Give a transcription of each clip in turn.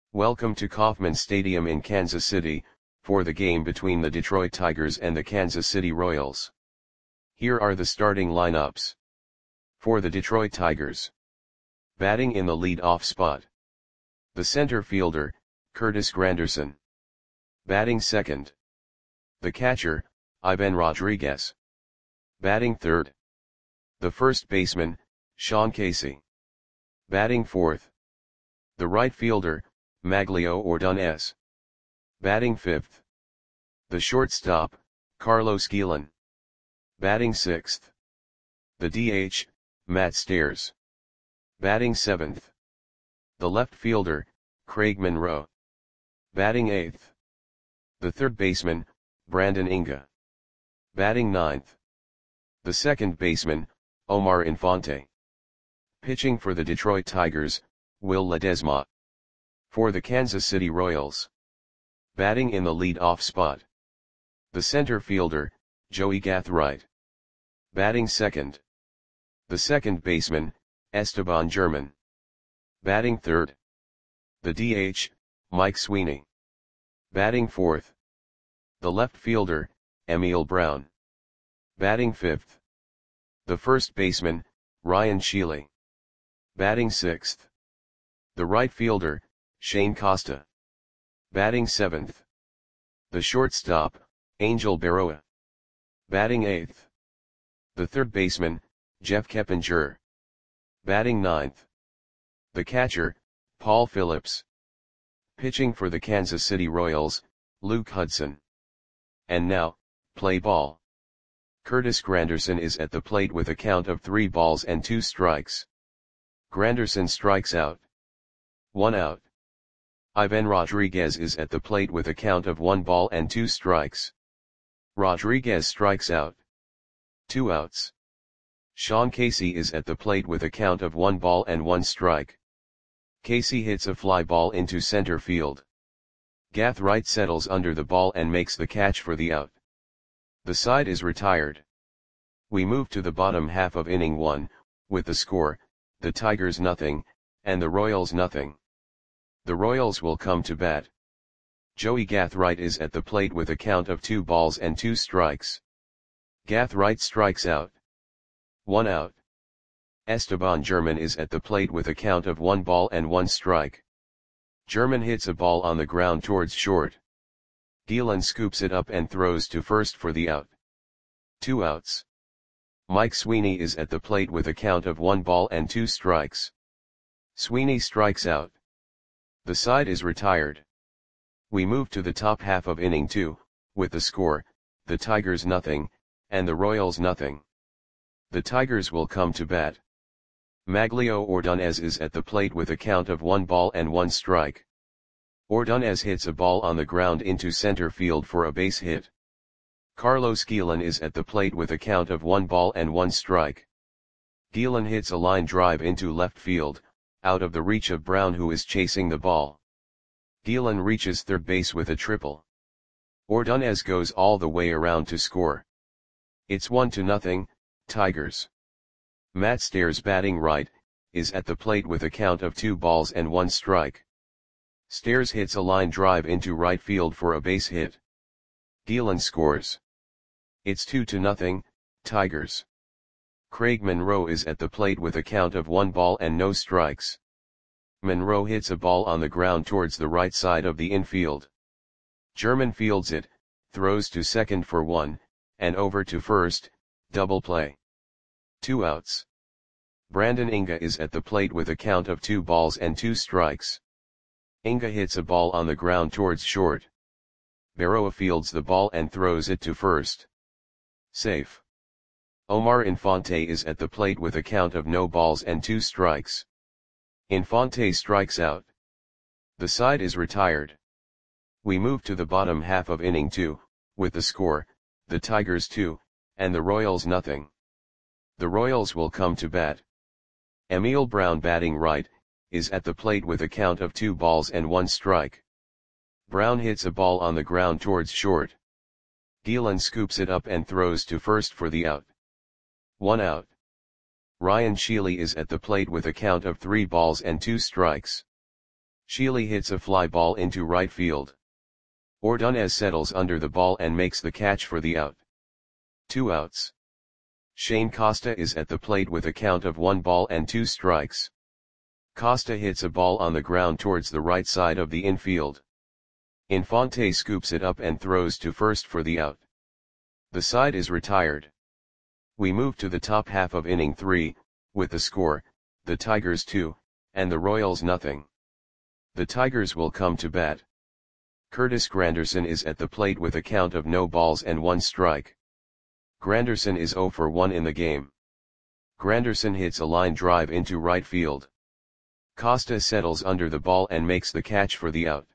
Welcome to Kauffman Stadium in Kansas City, for the game between the Detroit Tigers and the Kansas City Royals. Here are the starting lineups. For the Detroit Tigers. Batting in the lead-off spot. The center fielder, Curtis Granderson. Batting second. The catcher, Ivan Rodriguez. Batting third. The first baseman, Sean Casey. Batting fourth. The right fielder, Maglio Ordonez. Batting fifth. The shortstop, Carlos Guillen. Batting sixth. The DH, Matt Stairs. Batting seventh. The left fielder, Craig Monroe. Batting eighth. The third baseman, Brandon Inga. Batting ninth. The second baseman, Omar Infante. Pitching for the Detroit Tigers, Will Ledesma. For the Kansas City Royals. Batting in the lead-off spot. The center fielder, Joey Gathright. Batting second. The second baseman, Esteban German. Batting third. The DH, Mike Sweeney. Batting fourth. The left fielder, Emil Brown. Batting fifth. The first baseman, Ryan Shealy. Batting sixth. The right fielder, Shane Costa. Batting seventh. The shortstop, Angel Berroa. Batting eighth. The third baseman, Jeff Keppinger. Batting ninth. The catcher, Paul Phillips. Pitching for the Kansas City Royals, Luke Hudson. And now, play ball. Curtis Granderson is at the plate with a count of 3 balls and 2 strikes. Granderson strikes out. 1 out. Ivan Rodriguez is at the plate with a count of 1 ball and 2 strikes. Rodriguez strikes out. 2 outs. Sean Casey is at the plate with a count of 1 ball and 1 strike. Casey hits a fly ball into center field. Gathright settles under the ball and makes the catch for the out. The side is retired. We move to the bottom half of inning 1, with the score, the Tigers nothing, and the Royals nothing. The Royals will come to bat. Joey Gathright is at the plate with a count of 2 balls and 2 strikes. Gathright strikes out. 1 out. Esteban German is at the plate with a count of 1 ball and 1 strike. German hits a ball on the ground towards short. Guillen scoops it up and throws to first for the out. 2 outs. Mike Sweeney is at the plate with a count of 1 ball and 2 strikes. Sweeney strikes out. The side is retired. We move to the top half of inning 2, with the score, the Tigers nothing, and the Royals nothing. The Tigers will come to bat. Maglio Ordonez is at the plate with a count of 1 ball and 1 strike. Ordonez hits a ball on the ground into center field for a base hit. Carlos Guillen is at the plate with a count of 1 ball and 1 strike. Guillen hits a line drive into left field, out of the reach of Brown, who is chasing the ball. Guillen reaches third base with a triple. Ordonez goes all the way around to score. It's 1-0, Tigers. Matt Stairs, batting right, is at the plate with a count of 2 balls and 1 strike. Stairs hits a line drive into right field for a base hit. Guillen scores. It's 2-0, Tigers. Craig Monroe is at the plate with a count of 1 ball and no strikes. Monroe hits a ball on the ground towards the right side of the infield. German fields it, throws to second for 1, and over to first, double play. 2 outs. Brandon Inga is at the plate with a count of 2 balls and 2 strikes. Inga hits a ball on the ground towards short. Berroa fields the ball and throws it to first. Safe. Omar Infante is at the plate with a count of no balls and 2 strikes. Infante strikes out. The side is retired. We move to the bottom half of inning 2, with the score, the Tigers 2, and the Royals nothing. The Royals will come to bat. Emil Brown, batting right, is at the plate with a count of 2 balls and 1 strike. Brown hits a ball on the ground towards short. Guillen scoops it up and throws to first for the out. 1 out. Ryan Shealy is at the plate with a count of 3 balls and 2 strikes. Sheely hits a fly ball into right field. Ordonez settles under the ball and makes the catch for the out. 2 outs. Shane Costa is at the plate with a count of 1 ball and 2 strikes. Costa hits a ball on the ground towards the right side of the infield. Infante scoops it up and throws to first for the out. The side is retired. We move to the top half of inning 3, with the score, the Tigers 2, and the Royals nothing. The Tigers will come to bat. Curtis Granderson is at the plate with a count of no balls and 1 strike. Granderson is 0 for 1 in the game. Granderson hits a line drive into right field. Costa settles under the ball and makes the catch for the out.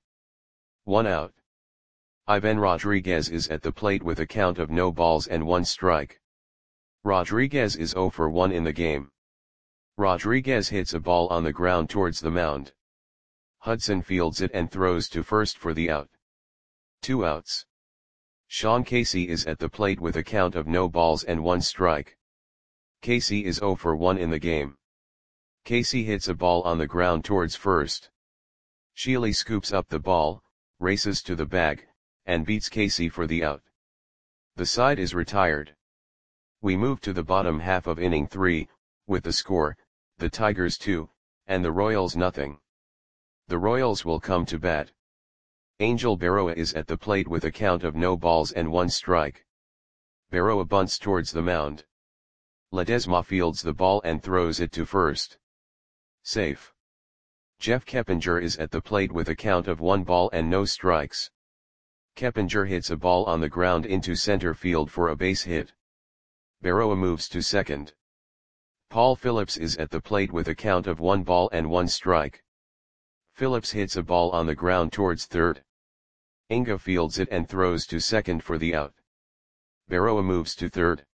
1 out. Ivan Rodriguez is at the plate with a count of no balls and 1 strike. Rodriguez is 0 for 1 in the game. Rodriguez hits a ball on the ground towards the mound. Hudson fields it and throws to first for the out. 2 outs. Sean Casey is at the plate with a count of no balls and 1 strike. Casey is 0 for 1 in the game. Casey hits a ball on the ground towards first. Sheely scoops up the ball, races to the bag, and beats Casey for the out. The side is retired. We move to the bottom half of inning 3, with the score, the Tigers 2, and the Royals nothing. The Royals will come to bat. Angel Berroa is at the plate with a count of no balls and 1 strike. Berroa bunts towards the mound. Ledesma fields the ball and throws it to first. Safe. Jeff Keppinger is at the plate with a count of 1 ball and no strikes. Keppinger hits a ball on the ground into center field for a base hit. Berroa moves to second. Paul Phillips is at the plate with a count of 1 ball and 1 strike. Phillips hits a ball on the ground towards third. Inga fields it and throws to second for the out. Berroa moves to third.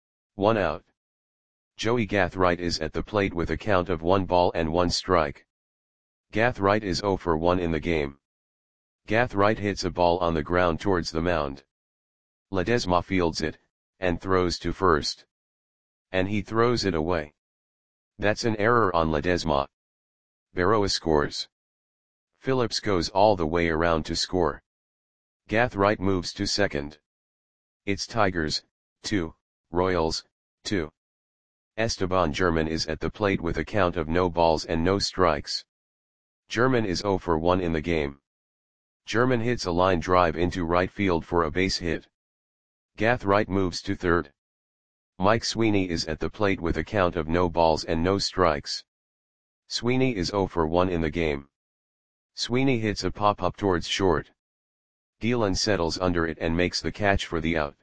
1 out. Joey Gathright is at the plate with a count of 1 ball and 1 strike. Gathright is 0 for 1 in the game. Gathright hits a ball on the ground towards the mound. Ledesma fields it, and throws to first. And he throws it away. That's an error on Ledesma. Berroa scores. Phillips goes all the way around to score. Gathright moves to second. It's Tigers, 2, Royals, 2. Esteban German is at the plate with a count of no balls and no strikes. German is 0 for 1 in the game. German hits a line drive into right field for a base hit. Gathright moves to third. Mike Sweeney is at the plate with a count of no balls and no strikes. Sweeney is 0 for 1 in the game. Sweeney hits a pop-up towards short. Gielan settles under it and makes the catch for the out.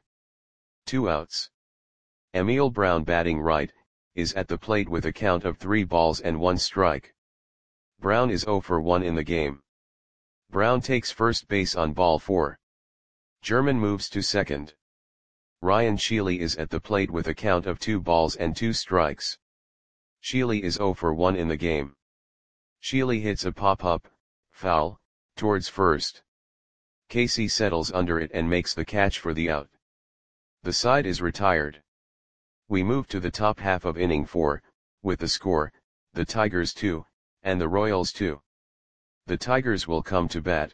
2 outs. Emil Brown, batting right, is at the plate with a count of 3 balls and 1 strike. Brown is 0 for 1 in the game. Brown takes first base on ball 4. German moves to second. Ryan Sheely is at the plate with a count of 2 balls and 2 strikes. Sheely is 0 for 1 in the game. Sheely hits a pop-up, foul, towards first. Casey settles under it and makes the catch for the out. The side is retired. We move to the top half of inning 4, with the score, the Tigers 2, and the Royals 2. The Tigers will come to bat.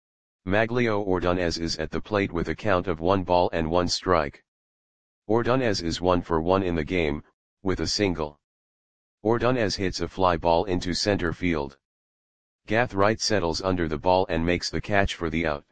Maglio Ordonez is at the plate with a count of 1 ball and 1 strike. Ordonez is 1 for 1 in the game, with a single. Ordonez hits a fly ball into center field. Gathright settles under the ball and makes the catch for the out.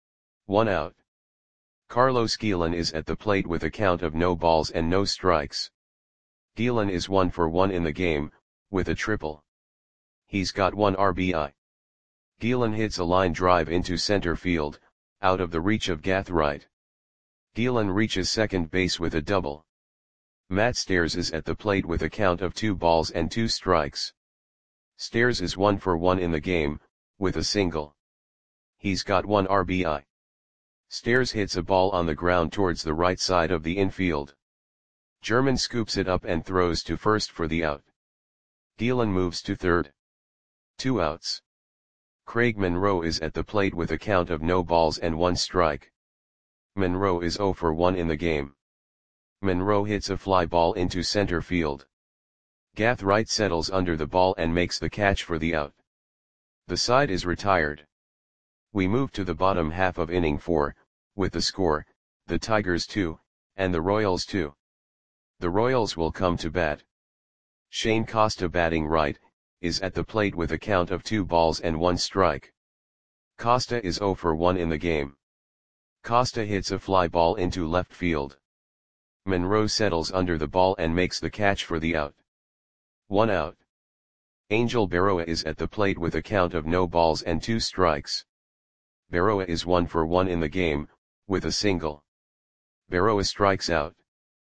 1 out. Carlos Gielan is at the plate with a count of no balls and no strikes. Gielan is 1 for 1 in the game, with a triple. He's got 1 RBI. Gielan hits a line drive into center field, out of the reach of Gathright. Gielan reaches second base with a double. Matt Stairs is at the plate with a count of 2 balls and 2 strikes. Stairs is 1 for 1 in the game, with a single. He's got 1 RBI. Stairs hits a ball on the ground towards the right side of the infield. German scoops it up and throws to first for the out. Gielan moves to third. 2 outs. Craig Monroe is at the plate with a count of no balls and 1 strike. Monroe is 0 for 1 in the game. Monroe hits a fly ball into center field. Gathright settles under the ball and makes the catch for the out. The side is retired. We move to the bottom half of inning 4, with the score, the Tigers 2, and the Royals 2. The Royals will come to bat. Shane Costa, batting right, is at the plate with a count of 2 balls and 1 strike. Costa is 0 for 1 in the game. Costa hits a fly ball into left field. Monroe settles under the ball and makes the catch for the out. 1 out. Angel Berroa is at the plate with a count of no balls and 2 strikes. Berroa is 1 for 1 in the game, with a single. Berroa strikes out.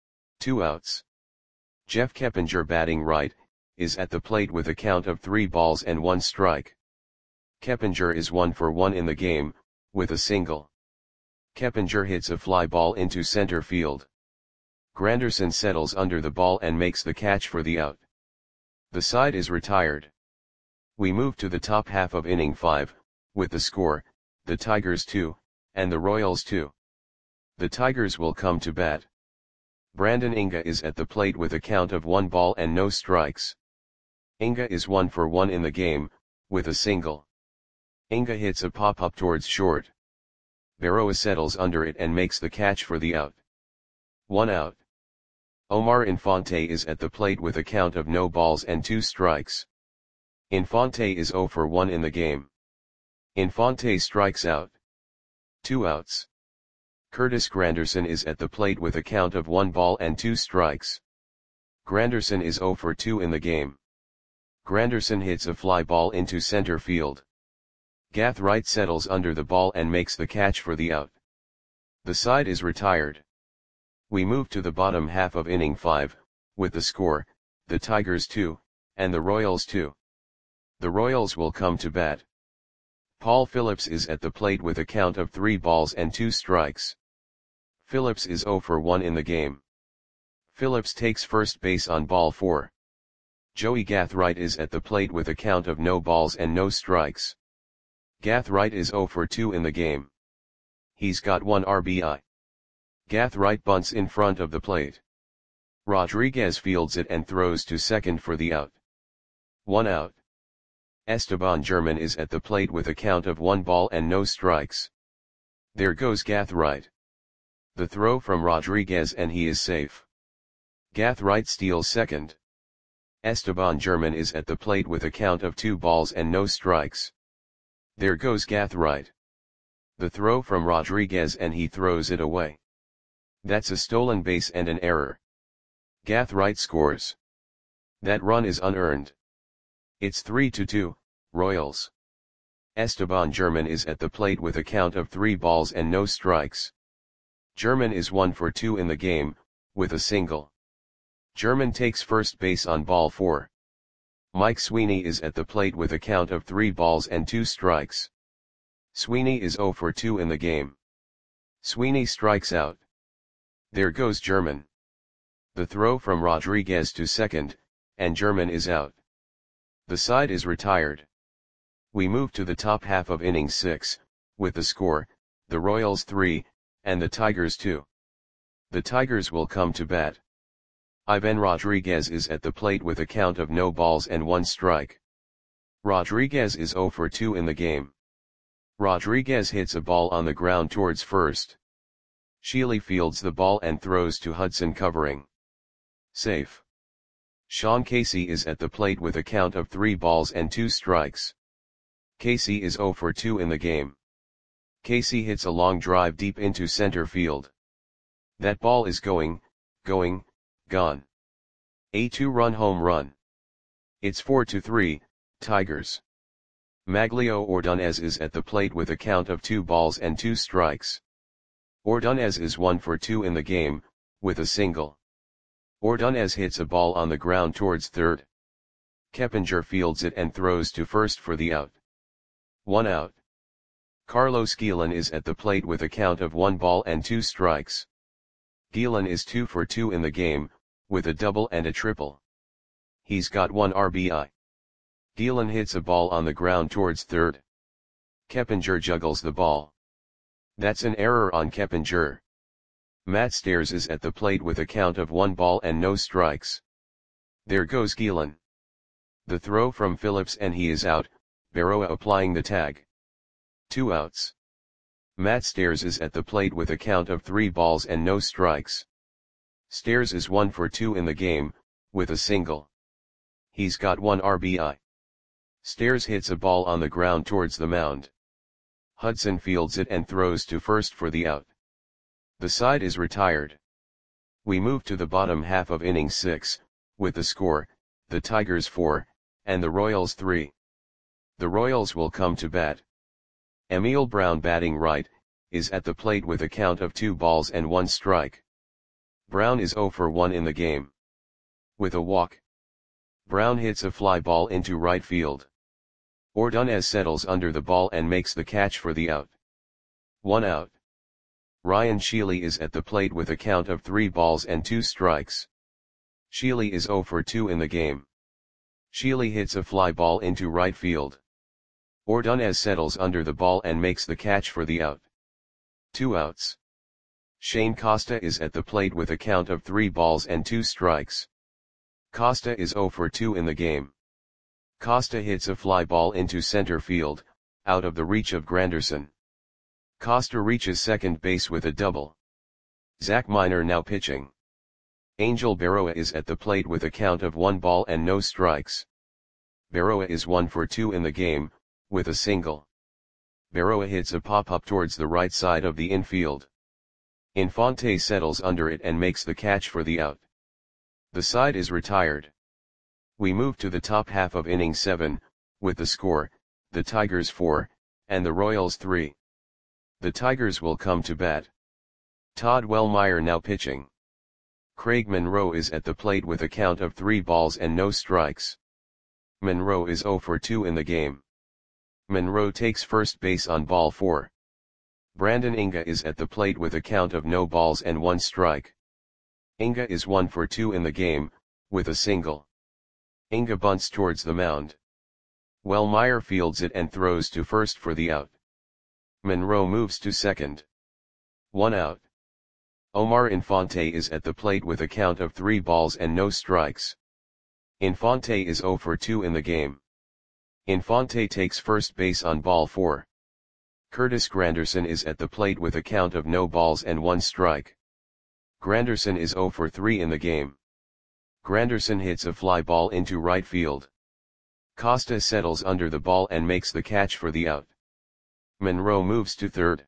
2 outs. Jeff Keppinger, batting right, is at the plate with a count of 3 balls and 1 strike. Keppinger is 1 for 1 in the game, with a single. Keppinger hits a fly ball into center field. Granderson settles under the ball and makes the catch for the out. The side is retired. We move to the top half of inning 5, with the score, the Tigers 2, and the Royals 2. The Tigers will come to bat. Brandon Inga is at the plate with a count of 1 ball and no strikes. Inga is 1 for 1 in the game, with a single. Inga hits a pop-up towards short. Berroa settles under it and makes the catch for the out. 1 out. Omar Infante is at the plate with a count of no balls and 2 strikes. Infante is 0 for 1 in the game. Infante strikes out. 2 outs. Curtis Granderson is at the plate with a count of 1 ball and 2 strikes. Granderson is 0 for 2 in the game. Granderson hits a fly ball into center field. Gath Wright settles under the ball and makes the catch for the out. The side is retired. We move to the bottom half of inning 5, with the score, the Tigers 2, and the Royals 2. The Royals will come to bat. Paul Phillips is at the plate with a count of 3 balls and 2 strikes. Phillips is 0 for 1 in the game. Phillips takes first base on ball 4. Joey Gath Wright is at the plate with a count of no balls and no strikes. Gath Wright is 0 for 2 in the game. He's got 1 RBI. Gath Wright bunts in front of the plate. Rodriguez fields it and throws to second for the out. 1 out. Esteban German is at the plate with a count of 1 ball and no strikes. There goes Gath Wright. The throw from Rodriguez and he is safe. Gath Wright steals second. Esteban German is at the plate with a count of 2 balls and no strikes. There goes Gath Wright. The throw from Rodriguez and he throws it away. That's a stolen base and an error. Gath Wright scores. That run is unearned. It's 3-2, Royals. Esteban German is at the plate with a count of 3 balls and no strikes. German is 1 for 2 in the game, with a single. German takes first base on ball 4. Mike Sweeney is at the plate with a count of 3 balls and 2 strikes. Sweeney is 0 for 2 in the game. Sweeney strikes out. There goes German. The throw from Rodriguez to second, and German is out. The side is retired. We move to the top half of inning 6, with the score, the Royals 3, and the Tigers 2. The Tigers will come to bat. Ivan Rodriguez is at the plate with a count of no balls and 1 strike. Rodriguez is 0 for 2 in the game. Rodriguez hits a ball on the ground towards first. Shealy fields the ball and throws to Hudson covering. Safe. Sean Casey is at the plate with a count of 3 balls and 2 strikes. Casey is 0 for 2 in the game. Casey hits a long drive deep into center field. That ball is gone. A 2-run home run. It's 4-3, Tigers. Maglio Ordonez is at the plate with a count of 2 balls and 2 strikes. Ordonez is 1 for 2 in the game, with a single. Ordonez hits a ball on the ground towards third. Keppinger fields it and throws to first for the out. 1 out. Carlos Guillen is at the plate with a count of 1 ball and 2 strikes. Guillen is 2 for 2 in the game, with a double and a triple. He's got 1 RBI. Guillen hits a ball on the ground towards third. Keppinger juggles the ball. That's an error on Keppinger. Matt Stairs is at the plate with a count of 1 ball and no strikes. There goes Guillen. The throw from Phillips and he is out, Berroa applying the tag. 2 outs. Matt Stairs is at the plate with a count of 3 balls and no strikes. Stairs is 1 for 2 in the game, with a single. He's got 1 RBI. Stairs hits a ball on the ground towards the mound. Hudson fields it and throws to first for the out. The side is retired. We move to the bottom half of inning 6, with the score, the Tigers 4, and the Royals 3. The Royals will come to bat. Emil Brown batting right, is at the plate with a count of 2 balls and 1 strike. Brown is 0 for 1 in the game. With a walk, Brown hits a fly ball into right field. Ordonez settles under the ball and makes the catch for the out. 1 out. Ryan Sheely is at the plate with a count of 3 balls and 2 strikes. Sheely is 0 for 2 in the game. Sheely hits a fly ball into right field. Ordonez settles under the ball and makes the catch for the out. 2 outs. Shane Costa is at the plate with a count of 3 balls and 2 strikes. Costa is 0 for 2 in the game. Costa hits a fly ball into center field, out of the reach of Granderson. Costa reaches second base with a double. Zach Miner now pitching. Angel Berroa is at the plate with a count of 1 ball and no strikes. Berroa is 1 for 2 in the game, with a single. Berroa hits a pop-up towards the right side of the infield. Infante settles under it and makes the catch for the out. The side is retired. We move to the top half of inning 7, with the score, the Tigers 4, and the Royals 3. The Tigers will come to bat. Todd Wellmeyer now pitching. Craig Monroe is at the plate with a count of 3 balls and no strikes. Monroe is 0 for 2 in the game. Monroe takes first base on ball 4. Brandon Inga is at the plate with a count of no balls and 1 strike. Inga is 1 for 2 in the game, with a single. Inga bunts towards the mound. Wellmeyer fields it and throws to first for the out. Monroe moves to second. 1 out. Omar Infante is at the plate with a count of 3 balls and no strikes. Infante is 0 for 2 in the game. Infante takes first base on ball 4. Curtis Granderson is at the plate with a count of no balls and 1 strike. Granderson is 0 for 3 in the game. Granderson hits a fly ball into right field. Costa settles under the ball and makes the catch for the out. Monroe moves to third.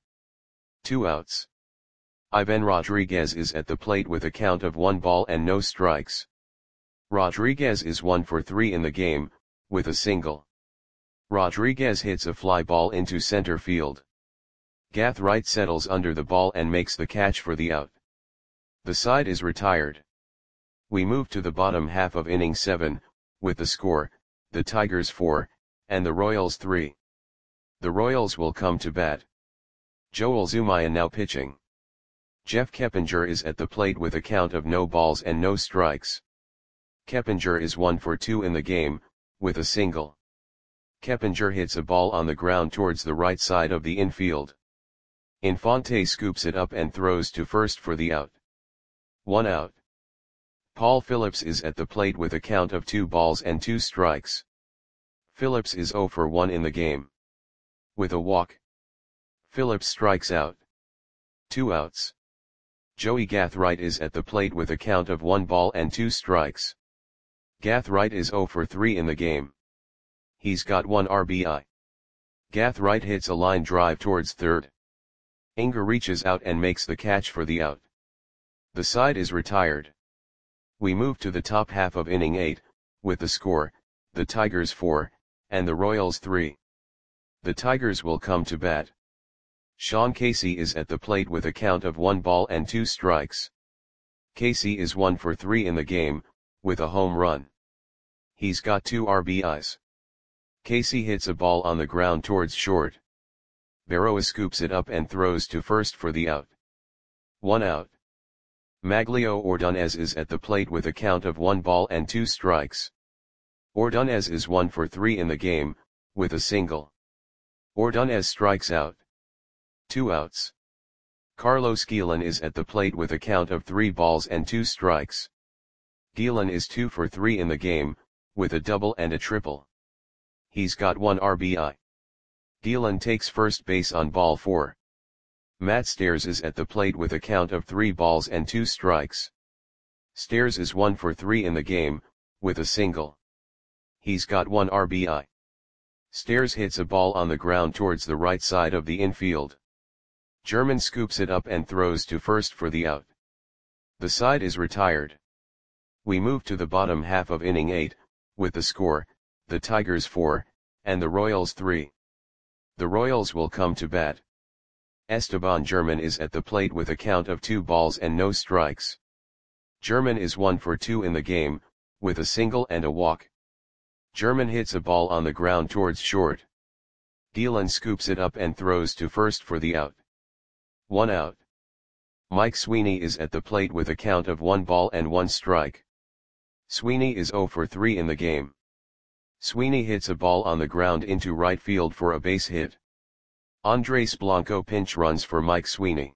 2 outs. Ivan Rodriguez is at the plate with a count of 1 ball and no strikes. Rodriguez is 1 for 3 in the game, with a single. Rodriguez hits a fly ball into center field. Gath Wright settles under the ball and makes the catch for the out. The side is retired. We move to the bottom half of inning 7, with the score, the Tigers 4, and the Royals 3. The Royals will come to bat. Joel Zumaya now pitching. Jeff Keppinger is at the plate with a count of no balls and no strikes. Keppinger is 1 for 2 in the game, with a single. Keppinger hits a ball on the ground towards the right side of the infield. Infante scoops it up and throws to first for the out. 1 out. Paul Phillips is at the plate with a count of 2 balls and 2 strikes. Phillips is 0 for 1 in the game. With a walk, Phillips strikes out. 2 outs. Joey Gathright is at the plate with a count of 1 ball and 2 strikes. Gathright is 0 for 3 in the game. He's got 1 RBI. Gathright hits a line drive towards third. Inga reaches out and makes the catch for the out. The side is retired. We move to the top half of inning 8, with the score, the Tigers 4, and the Royals 3. The Tigers will come to bat. Sean Casey is at the plate with a count of 1 ball and 2 strikes. Casey is 1 for 3 in the game, with a home run. He's got 2 RBIs. Casey hits a ball on the ground towards short. Berroa scoops it up and throws to first for the out. 1 out. Maglio Ordonez is at the plate with a count of 1 ball and 2 strikes. Ordonez is 1 for 3 in the game, with a single. Ordonez strikes out. 2 outs. Carlos Guillen is at the plate with a count of 3 balls and 2 strikes. Guillen is 2 for 3 in the game, with a double and a triple. He's got 1 RBI. Dylan takes first base on ball 4. Matt Stairs is at the plate with a count of 3 balls and 2 strikes. Stairs is 1 for 3 in the game, with a single. He's got 1 RBI. Stairs hits a ball on the ground towards the right side of the infield. German scoops it up and throws to first for the out. The side is retired. We move to the bottom half of inning 8, with the score, the Tigers 4, and the Royals 3. The Royals will come to bat. Esteban German is at the plate with a count of 2 balls and no strikes. German is 1 for 2 in the game, with a single and a walk. German hits a ball on the ground towards short. Dylan scoops it up and throws to first for the out. 1 out. Mike Sweeney is at the plate with a count of 1 ball and 1 strike. Sweeney is 0 for 3 in the game. Sweeney hits a ball on the ground into right field for a base hit. Andres Blanco pinch runs for Mike Sweeney.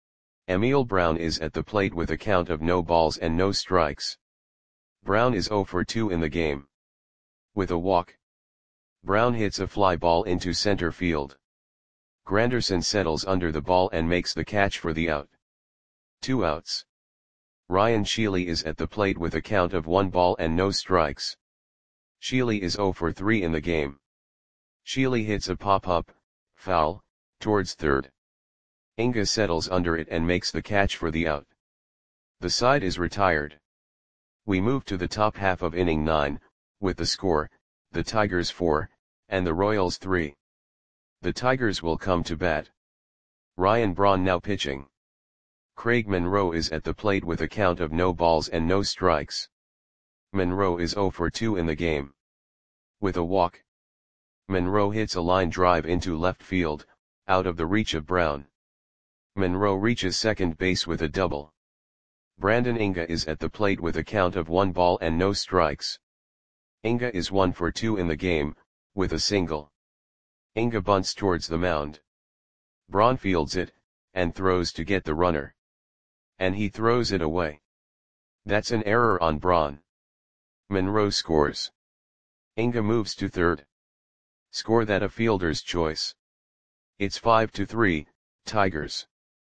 Emil Brown is at the plate with a count of no balls and no strikes. Brown is 0 for 2 in the game. With a walk, Brown hits a fly ball into center field. Granderson settles under the ball and makes the catch for the out. 2 outs. Ryan Sheely is at the plate with a count of 1 ball and no strikes. Sheely is 0 for 3 in the game. Sheely hits a pop-up, foul, towards third. Inga settles under it and makes the catch for the out. The side is retired. We move to the top half of inning 9, with the score, the Tigers 4, and the Royals 3. The Tigers will come to bat. Ryan Braun now pitching. Craig Monroe is at the plate with a count of no balls and no strikes. Monroe is 0 for 2 in the game. With a walk, Monroe hits a line drive into left field, out of the reach of Brown. Monroe reaches second base with a double. Brandon Inga is at the plate with a count of 1 ball and no strikes. Inga is 1 for 2 in the game, with a single. Inga bunts towards the mound. Braun fields it, and throws to get the runner. And he throws it away. That's an error on Braun. Monroe scores. Inga moves to third. Score that a fielder's choice. It's 5-3, Tigers.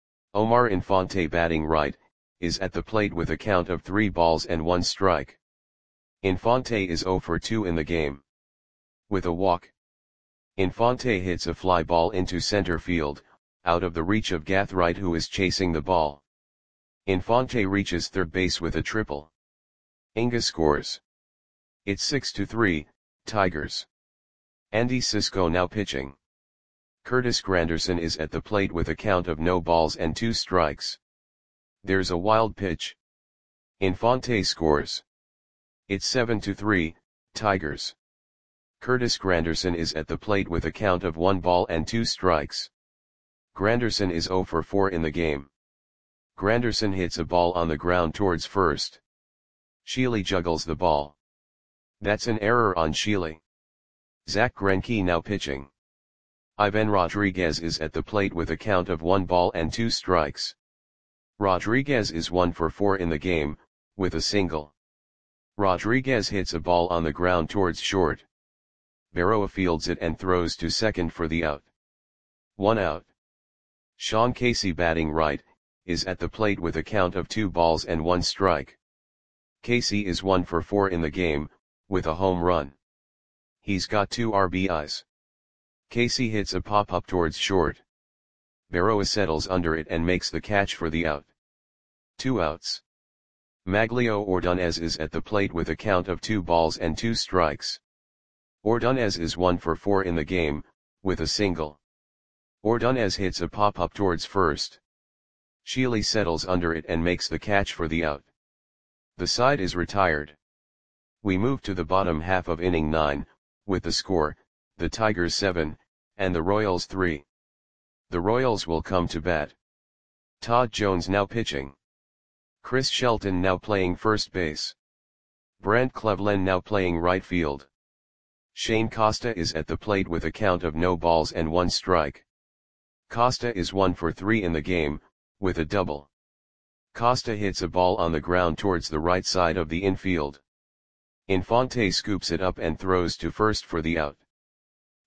Omar Infante batting right, is at the plate with a count of 3 balls and 1 strike. Infante is 0 for 2 in the game. With a walk, Infante hits a fly ball into center field, out of the reach of Gathright who is chasing the ball. Infante reaches third base with a triple. Inga scores. It's 6-3, Tigers. Andy Cisco now pitching. Curtis Granderson is at the plate with a count of no balls and 2 strikes. There's a wild pitch. Infante scores. It's 7-3, Tigers. Curtis Granderson is at the plate with a count of 1 ball and 2 strikes. Granderson is 0 for 4 in the game. Granderson hits a ball on the ground towards first. Sheely juggles the ball. That's an error on Sheely. Zach Greinke now pitching. Ivan Rodriguez is at the plate with a count of 1 ball and 2 strikes. Rodriguez is 1 for 4 in the game, with a single. Rodriguez hits a ball on the ground towards short. Berroa fields it and throws to second for the out. 1 out. Sean Casey batting right, is at the plate with a count of 2 balls and 1 strike. Casey is 1 for 4 in the game, with a home run. He's got 2 RBIs. Casey hits a pop-up towards short. Berroa settles under it and makes the catch for the out. 2 outs. Maglio Ordonez is at the plate with a count of 2 balls and 2 strikes. Ordonez is 1 for 4 in the game, with a single. Ordonez hits a pop-up towards first. Sheely settles under it and makes the catch for the out. The side is retired. We move to the bottom half of inning 9, with the score, the Tigers 7, and the Royals 3. The Royals will come to bat. Todd Jones now pitching. Chris Shelton now playing first base. Brent Cleveland now playing right field. Shane Costa is at the plate with a count of no balls and 1 strike. Costa is 1 for 3 in the game, with a double. Costa hits a ball on the ground towards the right side of the infield. Infante scoops it up and throws to first for the out.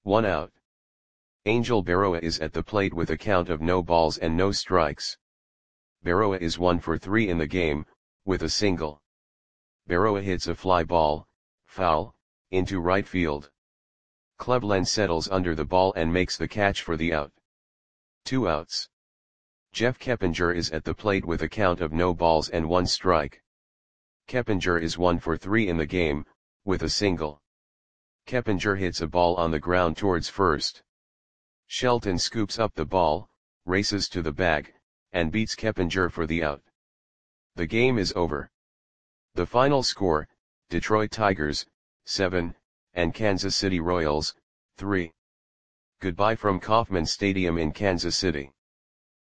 1 out. Angel Berroa is at the plate with a count of no balls and no strikes. Berroa is 1 for 3 in the game, with a single. Berroa hits a fly ball, foul, into right field. Cleveland settles under the ball and makes the catch for the out. 2 outs. Jeff Keppinger is at the plate with a count of no balls and 1 strike. Keppinger is 1 for 3 in the game, with a single. Keppinger hits a ball on the ground towards first. Shelton scoops up the ball, races to the bag, and beats Keppinger for the out. The game is over. The final score, Detroit Tigers, 7, and Kansas City Royals, 3. Goodbye from Kauffman Stadium in Kansas City.